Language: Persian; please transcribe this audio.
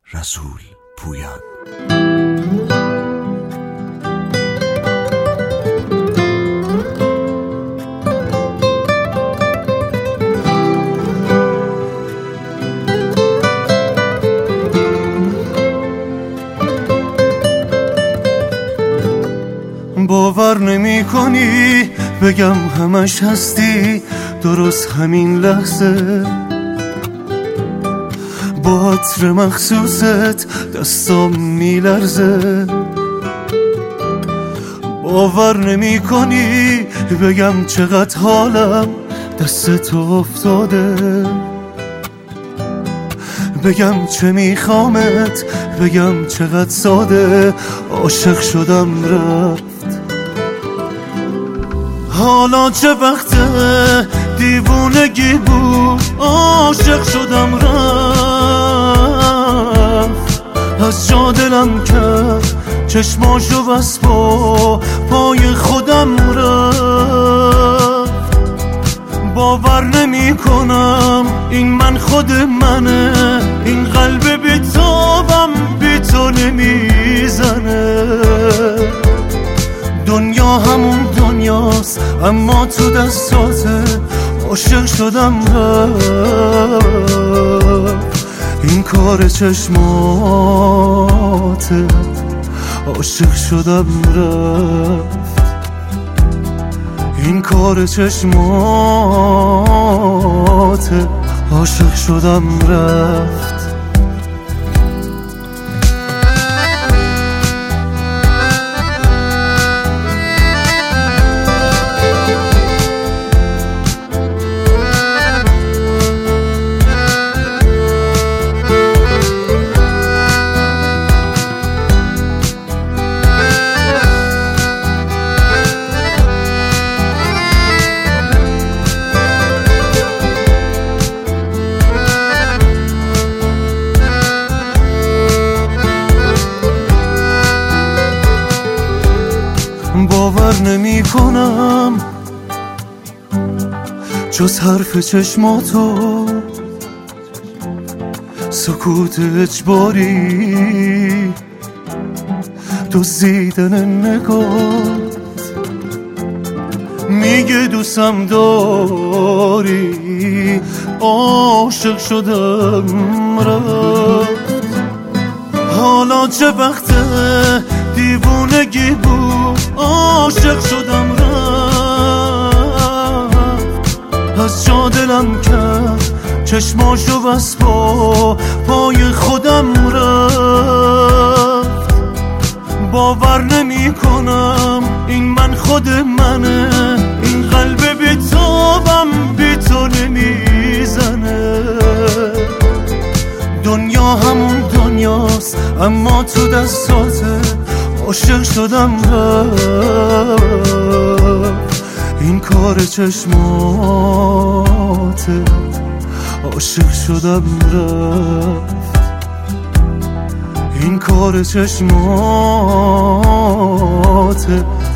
رسول پویان. باور نمی کنی بگم همش هستی، درست همین لحظه با عطر مخصوصت دستام میلرزه. باور نمی کنی بگم چقدر حالم دست تو افتاده، بگم چه میخوامت، بگم چقدر ساده عاشق شدم رفت. حالا چه وقته دیوونگی بود، عاشق شدم رفت. از جا دلم کرد چشماشو بس با پای خودم رفت. باور نمی کنم این من خود منه، این قلب بیتابم بی تو نمیزنه. دنیا همون دنیاست اما تو دستاته، عاشق شدم رفت. این کار چشماته، عاشق شدم رفت. این کار چشماته، عاشق شدم رفت. باور نمی کنم جز حرف چشماتو، سکوت اجباری، دزدیدن نگات. میگه دوستم داری، عاشق شدم رفت. حالا چه وقته دیوونگی بود، عاشق شدم رفت. از جا دلم کرد چشماشو بس با پای خودم رفت. باور نمی کنم این من خود منه، این قلب بیتابم بی تو نمیزنه. دنیا همون دنیاست اما تو دستاته، عاشق شدم رفت. این کار چشماته، عاشق شدم رفت. این کار چشماته،